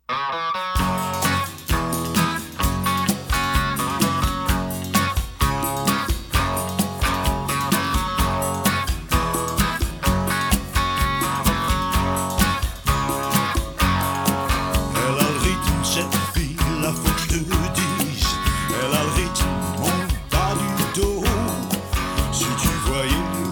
Elle a le rythme, cette fille, là faut que je te dise. Elle a le rythme, mon pas du dos. Si tu voyais